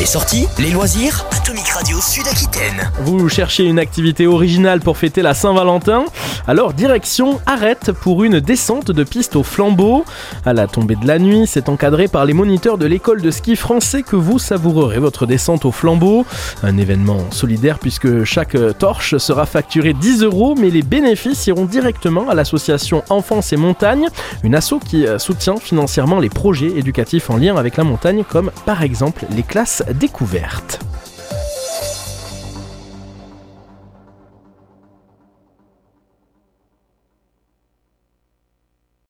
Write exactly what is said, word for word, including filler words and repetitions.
Les sorties, les loisirs, Atomic Radio Sud-Aquitaine. Vous cherchez une activité originale pour fêter la Saint-Valentin ? Alors direction Arrête pour une descente de piste au flambeau. À la tombée de la nuit, c'est encadré par les moniteurs de l'école de ski français que vous savourerez votre descente au flambeau. Un événement solidaire puisque chaque torche sera facturée dix euros, mais les bénéfices iront directement à l'association Enfance et Montagne, une asso qui soutient financièrement les projets éducatifs en lien avec la montagne, comme par exemple les classes découvertes.